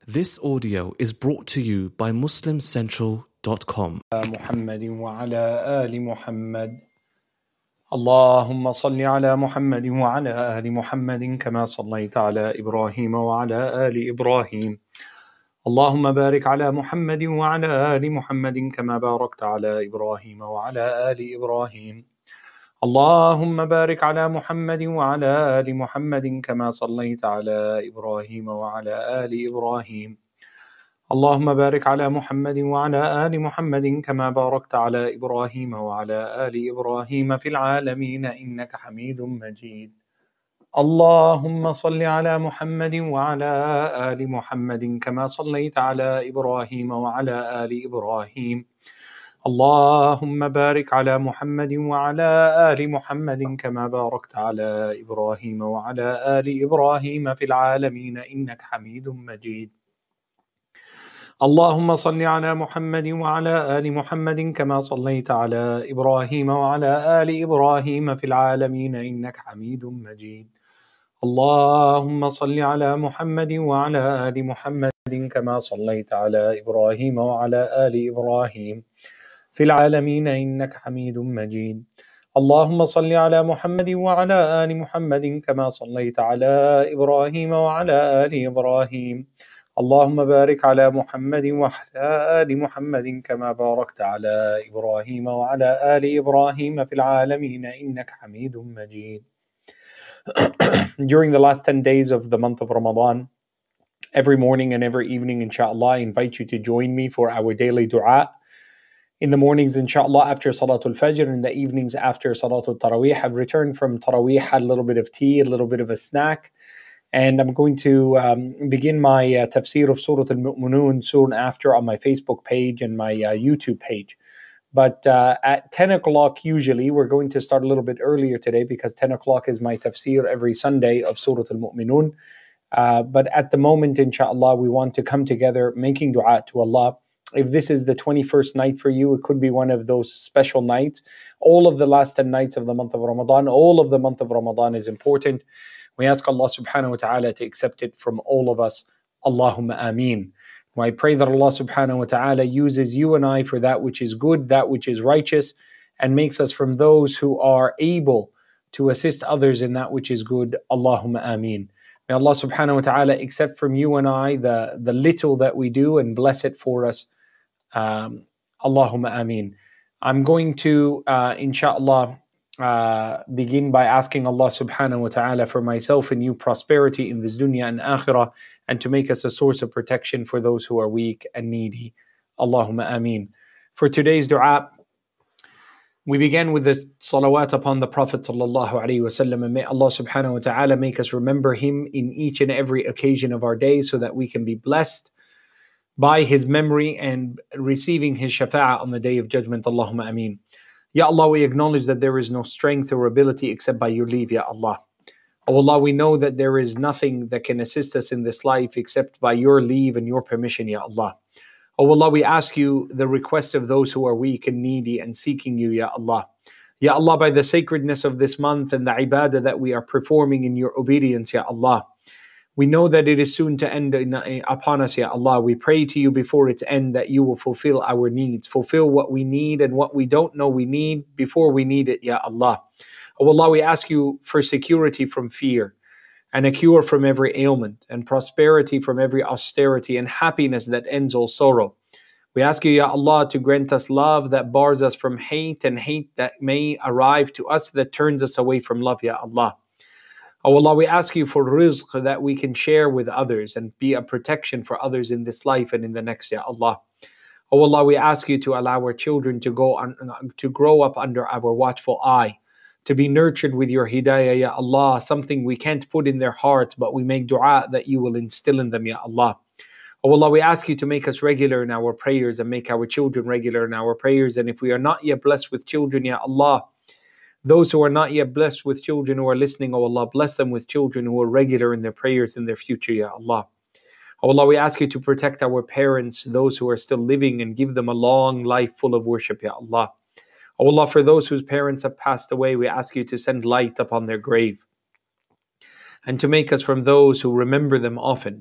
This audio is brought to you by MuslimCentral.com. محمد وعلى آل محمد. اللهم صل على محمد وعلى آل محمد كما صليت على إبراهيم وعلى آل إبراهيم. اللهم بارك على محمد وعلى آل محمد كما باركت على إبراهيم وعلى آل إبراهيم. اللهم بارك على محمد وعلى آل محمد كما صليت على إبراهيم وعلى آل إبراهيم. اللهم بارك على محمد وعلى آل محمد كما باركت على إبراهيم وعلى آل إبراهيم في العالمين إنك حميد مجيد. اللهم صل على محمد وعلى آل محمد كما صليت على إبراهيم وعلى آل إبراهيم. اللهم بارك على محمد وعلى آل محمد كما باركت على إبراهيم وعلى آل إبراهيم في العالمين إنك حميد مجيد. اللهم صل على محمد وعلى آل محمد كما صليت على إبراهيم وعلى آل إبراهيم في العالمين إنك حميد مجيد. اللهم صل على محمد وعلى آل محمد كما صليت على إبراهيم وعلى آل إبراهيم في العالمين إنك حميد مجيد. اللهم صل على محمد وعلى آل محمد كما صليت على إبراهيم وعلى آل إبراهيم. اللهم بارك على محمد وعلى آل محمد كما باركت على إبراهيم وعلى آل إبراهيم في العالمين إنك حميد مجيد. During the last 10 days of the month of Ramadan, every morning and every evening, inshallah, I invite you to join me for our daily dua. In the mornings, inshallah, after Salatul Fajr, in the evenings after Salatul Taraweeh. I've returned from Taraweeh, had a little bit of tea, a little bit of a snack, and I'm going to begin my tafsir of Surah Al-Mu'minun soon after on my Facebook page and my YouTube page. But at 10 o'clock, usually, we're going to start a little bit earlier today because 10 o'clock is my tafsir every Sunday of Surah Al-Mu'minun. But at the moment, inshallah, we want to come together making dua to Allah. If this is the 21st night for you, it could be one of those special nights. All of the last 10 nights of the month of Ramadan, all of the month of Ramadan is important. We ask Allah subhanahu wa ta'ala to accept it from all of us. Allahumma ameen. I pray that Allah subhanahu wa ta'ala uses you and I for that which is good, that which is righteous, and makes us from those who are able to assist others in that which is good. Allahumma ameen. May Allah subhanahu wa ta'ala accept from you and I the little that we do and bless it for us. Allahumma ameen. I'm going to, inshallah, begin by asking Allah subhanahu wa ta'ala for myself and you prosperity in this dunya and akhirah, and to make us a source of protection for those who are weak and needy. Allahumma ameen. For today's dua, we began with the salawat upon the Prophet sallallahu alaihi wasallam, and may Allah subhanahu wa ta'ala make us remember him in each and every occasion of our days so that we can be blessed by his memory and receiving his shafa'ah on the day of judgment. Allahumma ameen. Ya Allah, we acknowledge that there is no strength or ability except by your leave, Ya Allah. Oh Allah, we know that there is nothing that can assist us in this life except by your leave and your permission, Ya Allah. Oh Allah, we ask you the request of those who are weak and needy and seeking you, Ya Allah. Ya Allah, by the sacredness of this month and the ibadah that we are performing in your obedience, Ya Allah, we know that it is soon to end upon us, Ya Allah. We pray to you before its end that you will fulfill our needs, fulfill what we need and what we don't know we need before we need it, Ya Allah. Oh Allah, we ask you for security from fear, and a cure from every ailment, and prosperity from every austerity, and happiness that ends all sorrow. We ask you, Ya Allah, to grant us love that bars us from hate, and hate that may arrive to us that turns us away from love, Ya Allah. Oh Allah, we ask you for rizq that we can share with others and be a protection for others in this life and in the next, Ya Allah. Oh Allah, we ask you to allow our children to grow up under our watchful eye, to be nurtured with your hidayah, Ya Allah, something we can't put in their hearts, but we make dua that you will instill in them, Ya Allah. Oh Allah, we ask you to make us regular in our prayers and make our children regular in our prayers. And if we are not yet blessed with children, Ya Allah, those who are not yet blessed with children who are listening, oh Allah, bless them with children who are regular in their prayers in their future, Ya Allah. Oh Allah, we ask you to protect our parents, those who are still living, and give them a long life full of worship, Ya Allah. Oh Allah, for those whose parents have passed away, we ask you to send light upon their grave and to make us from those who remember them often.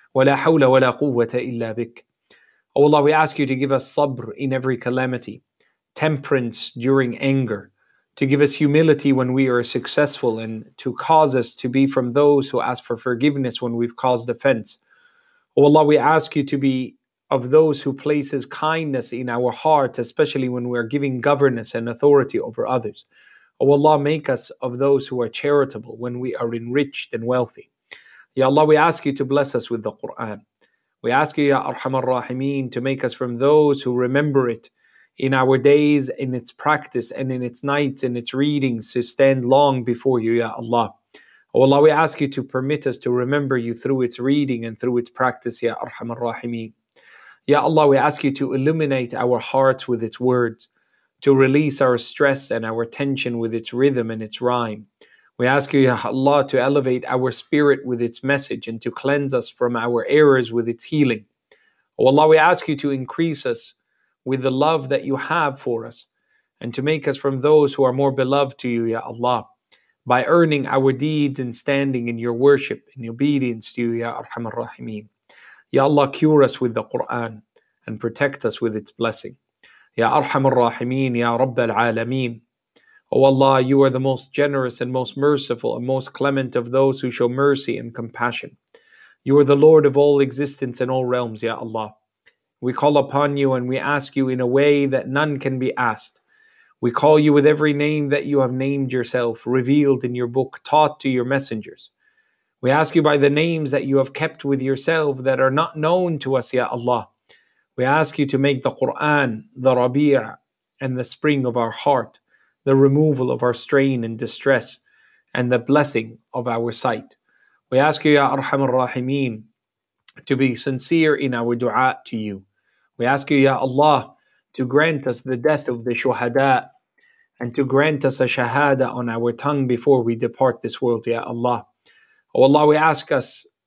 ولا حول ولا قوة إلا بك. O Allah, we ask you to give us sabr in every calamity, temperance during anger, to give us humility when we are successful, and to cause us to be from those who ask for forgiveness when we've caused offense. O Allah, we ask you to be of those who places kindness in our hearts, especially when we are giving governance and authority over others. O Allah, make us of those who are charitable when we are enriched and wealthy. Ya Allah, we ask you to bless us with the Quran. We ask you, Ya Arhamar Rahimeen, to make us from those who remember it in our days, in its practice, and in its nights, in its readings, to stand long before you, Ya Allah. O Allah, we ask you to permit us to remember you through its reading and through its practice, Ya Arhamar Rahimeen. Ya Allah, we ask you to illuminate our hearts with its words, to release our stress and our tension with its rhythm and its rhyme. We ask you, Ya Allah, to elevate our spirit with its message and to cleanse us from our errors with its healing. O Allah, we ask you to increase us with the love that you have for us and to make us from those who are more beloved to you, Ya Allah, by earning our deeds and standing in your worship and obedience to you, Ya Arhamar Rahimeen. Ya Allah, cure us with the Quran and protect us with its blessing. Ya Arhamar Rahimeen, Ya Rabbal Alameen. O Allah, you are the most generous and most merciful and most clement of those who show mercy and compassion. You are the Lord of all existence and all realms, Ya Allah. We call upon you and we ask you in a way that none can be asked. We call you with every name that you have named yourself, revealed in your book, taught to your messengers. We ask you by the names that you have kept with yourself that are not known to us, Ya Allah. We ask you to make the Quran the Rabi' and the spring of our heart, the removal of our strain and distress, and the blessing of our sight. We ask you, Ya Arhamar Rahimeen, to be sincere in our dua to you. We ask you, Ya Allah, to grant us the death of the shuhada and to grant us a shahada on our tongue before we depart this world, Ya Allah. O Allah,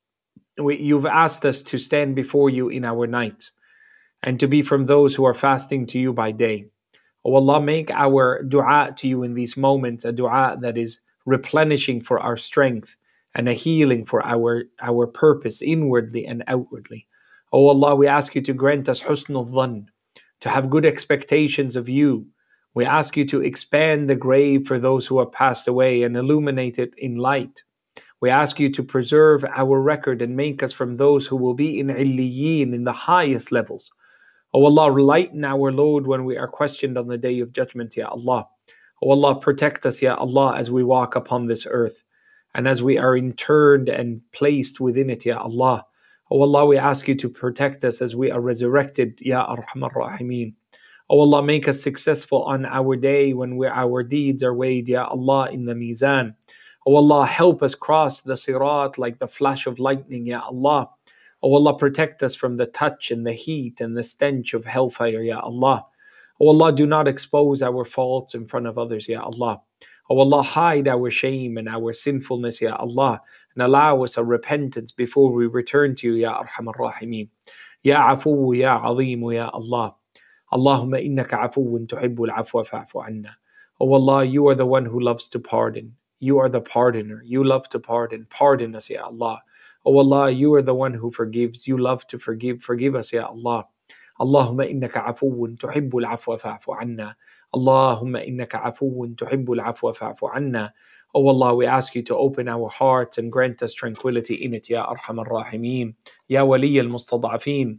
you've asked us to stand before you in our nights and to be from those who are fasting to you by day. O Allah, make our dua to you in these moments a dua that is replenishing for our strength and a healing for our purpose inwardly and outwardly. O Allah, we ask you to grant us husnul dhann, to have good expectations of you. We ask you to expand the grave for those who have passed away and illuminate it in light. We ask you to preserve our record and make us from those who will be in illiyin, in the highest levels. O Allah, lighten our load when we are questioned on the day of judgment, Ya Allah. O Allah, protect us, Ya Allah, as we walk upon this earth and as we are interred and placed within it, Ya Allah. O Allah, we ask you to protect us as we are resurrected, Ya Arhamar Rahimeen. O Allah, make us successful on our day when our deeds are weighed, Ya Allah, in the mizan. O Allah, help us cross the sirat like the flash of lightning, Ya Allah. O Allah, protect us from the touch and the heat and the stench of hellfire, Ya Allah. O Allah, do not expose our faults in front of others, Ya Allah. O Allah, hide our shame and our sinfulness, Ya Allah, and allow us a repentance before we return to you, Ya Arhamar Rahimeen. Ya Afu, Ya Azim, Ya Allah. Allahumma innaka afuwun tuhibbul afwa fa'fu anna. O Allah, you are the one who loves to pardon. You are the pardoner. You love to pardon. Pardon us, Ya Allah. O Allah, you are the one who forgives. You love to forgive. Forgive us, Ya Allah. Allahumma innaka afuwun tuhibbul afwa fa'fu anna. Allahumma innaka afuwun tuhibbul afwa fa'fu anna. O Allah, we ask you to open our hearts and grant us tranquility in it, Ya Arhamar Rahimeen. Ya Wali al-Mustad'afeen.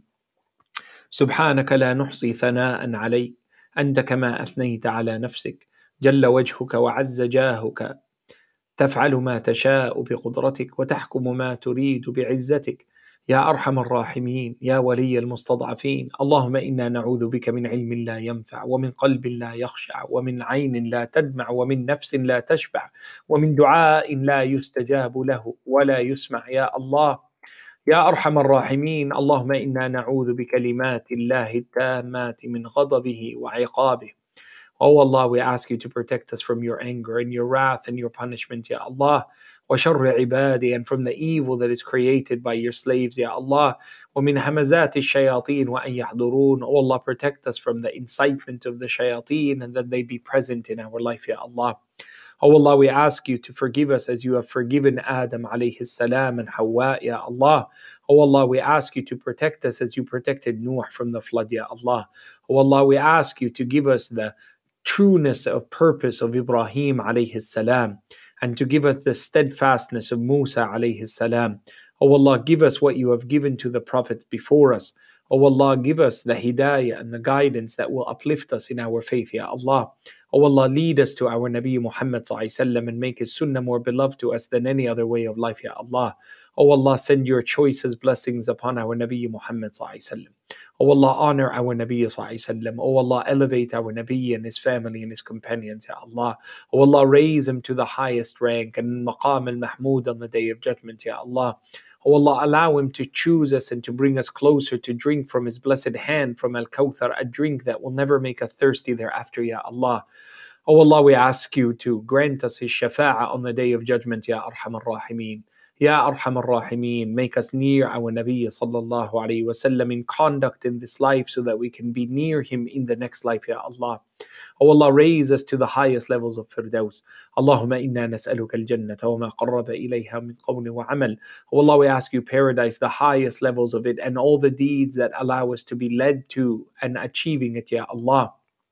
سبحانك لا نحصي ثناء عليك أنت كما أثنيت على نفسك جل وجهك وعز جاهك تفعل ما تشاء بقدرتك وتحكم ما تريد بعزتك يا أرحم الراحمين يا ولي المستضعفين. اللهم إنا نعوذ بك من علم لا ينفع ومن قلب لا يخشع ومن عين لا تدمع ومن نفس لا تشبع ومن دعاء لا يستجاب له ولا يسمع. يا الله يا أرحم الراحمين، اللهم إنا نعوذ بكلمات الله التامات من غضبه وعقابه. Oh Allah, we ask you to protect us from your anger and your wrath and your punishment, Ya Allah. وَشَرِّ عِبَادِي, and from the evil that is created by your slaves, Ya Allah. وَمِنْ هَمَزَاتِ الشَّيَاطِينِ وَأَنْ يَحْضُرُونَ. Oh Allah, protect us from the incitement of the shayateen and that they be present in our life, Ya Allah. O Allah, we ask you to forgive us as you have forgiven Adam alayhi salam and Hawa, Ya Allah. O Allah, we ask you to protect us as you protected Noah from the flood, Ya Allah. O Allah, we ask you to give us the trueness of purpose of Ibrahim alayhi salam, and to give us the steadfastness of Musa alayhi salam. O Allah, give us what you have given to the prophets before us. O Allah, give us the hidayah and the guidance that will uplift us in our faith, Ya Allah. O Allah, lead us to our Nabi Muhammad ﷺ and make his sunnah more beloved to us than any other way of life, Ya Allah. O Allah, send your choicest blessings upon our Nabi Muhammad ﷺ. O Allah, honor our Nabi ﷺ. O Allah, elevate our Nabi and his family and his companions, Ya Allah. O Allah, raise him to the highest rank and maqam al-mahmud on the day of judgment, Ya Allah. O Allah, allow him to choose us and to bring us closer to drink from his blessed hand from Al-Kawthar, a drink that will never make us thirsty thereafter, Ya Allah. O Allah, we ask you to grant us his shafa'ah on the day of judgment, Ya Arhamar Rahimeen. Ya Arhamar Rahimeen, make us near our Nabi sallallahu alayhi wasallam in conduct in this life so that we can be near him in the next life, Ya Allah. O Allah, raise us to the highest levels of Firdaus. Allahumma inna nas'aluka al-jannata wa ma qarraba ilayha min qawli wa amal. O Allah, we ask you paradise, the highest levels of it, and all the deeds that allow us to be led to and achieving it, Ya Allah.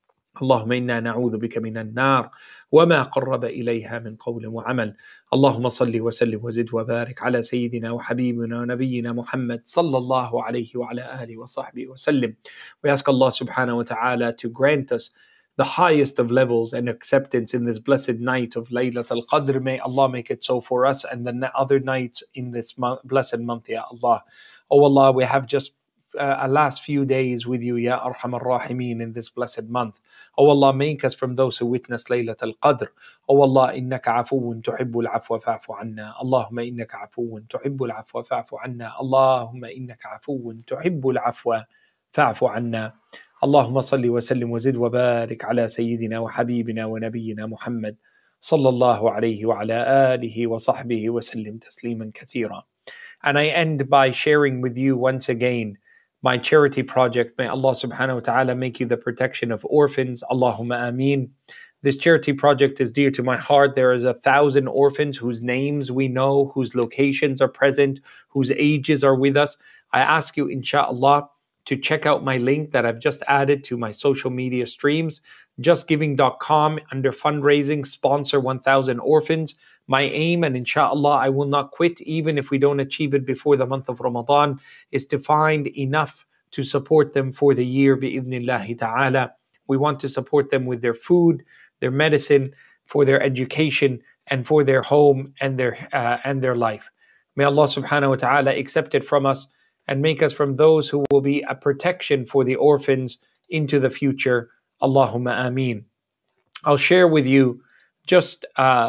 اللهم إنا نعوذ بك من النار وما قرب إليها من قول وعمل. اللهم صل وسلم وزد وبارك على سيدنا وحبيبنا ونبينا محمد صلى الله عليه وعلى آله وصحبه وسلم. We ask Allah subhanahu wa ta'ala to grant us the highest of levels and acceptance in this blessed night of Laylat al-Qadr. May Allah make it so for us and the other nights in this blessed month, Ya Allah. Oh Allah, we have just last few days with you, Ya Arhamar Rahimeen, in this blessed month. Oh Allah, make us from those who witness Laylat al-Qadr. Oh Allah, innaka afuun tuhibbul afwa fa'fu anna. Allahumma innaka afuun tuhibbul afwa fa'fu anna. Allahumma innaka afuun tuhibbul afwa fa'fu anna. اللهم صل وسلم وزد وبارك على سيدنا وحبيبنا ونبينا محمد صلى الله عليه وعلى آله وصحبه وسلم تسليما كثيرا. And I end by sharing with you once again my charity project. May Allah subhanahu wa ta'ala make you the protection of orphans. Allahumma ameen. This charity project is dear to my heart. There is 1,000 orphans whose names we know, whose locations are present, whose ages are with us. I ask you, inshallah, to check out my link that I've just added to my social media streams, justgiving.com, under fundraising, sponsor 1,000 orphans. My aim, and inshallah I will not quit even if we don't achieve it before the month of Ramadan, is to find enough to support them for the year, bi'idhnillahi ta'ala. We want to support them with their food, their medicine, for their education, and for their home and their life. May Allah subhanahu wa ta'ala accept it from us and make us from those who will be a protection for the orphans into the future. Allahumma ameen. I'll share with you just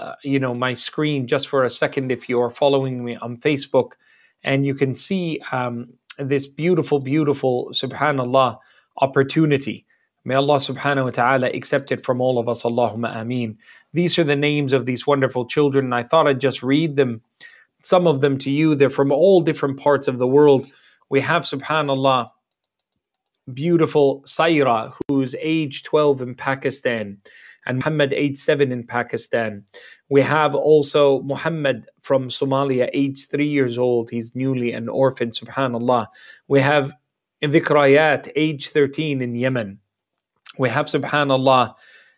my screen just for a second if you are following me on Facebook, and you can see this beautiful, subhanallah, opportunity. May Allah subhanahu wa ta'ala accept it from all of us. Allahumma ameen. These are the names of these wonderful children, and I thought I'd just read them, some of them to you. They're from all different parts of the world. We have, subhanallah, beautiful Saira, who's age 12 in Pakistan, and Muhammad, age 7 in Pakistan. We have also Muhammad from Somalia, age 3 years old. He's newly an orphan, subhanallah. We have Dhikrayat, age 13 in Yemen. We have, subhanallah,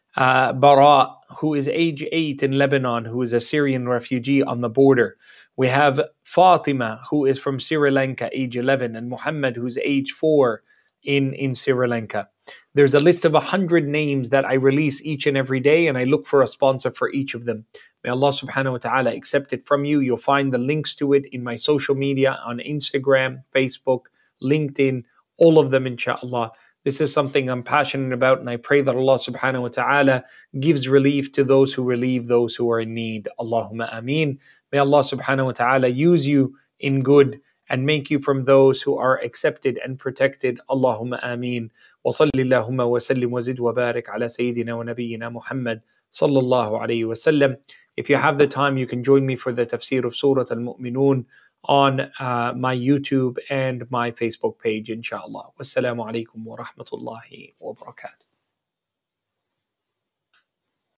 Bara, who is age 8 in Lebanon, who is a Syrian refugee on the border. We have Fatima, who is from Sri Lanka, age 11, and Muhammad, who's age 4 in Sri Lanka. There's a list of 100 names that I release each and every day, and I look for a sponsor for each of them. May Allah subhanahu wa ta'ala accept it from you. You'll find the links to it in my social media on Instagram, Facebook, LinkedIn, all of them, inshallah. This is something I'm passionate about, and I pray that Allah subhanahu wa ta'ala gives relief to those who relieve those who are in need. Allahumma ameen. May Allah subhanahu wa ta'ala use you in good and make you from those who are accepted and protected. Allahumma ameen. Wa salli Allahumma wa sallim wa zid wa barik ala Sayyidina wa Nabiyyina Muhammad sallallahu alayhi wa sallam. If you have the time, you can join me for the tafsir of Surah Al-Mu'minun on my YouTube and my Facebook page, inshallah. Wassalamu alaikum wa rahmatullahi wa barakatuh.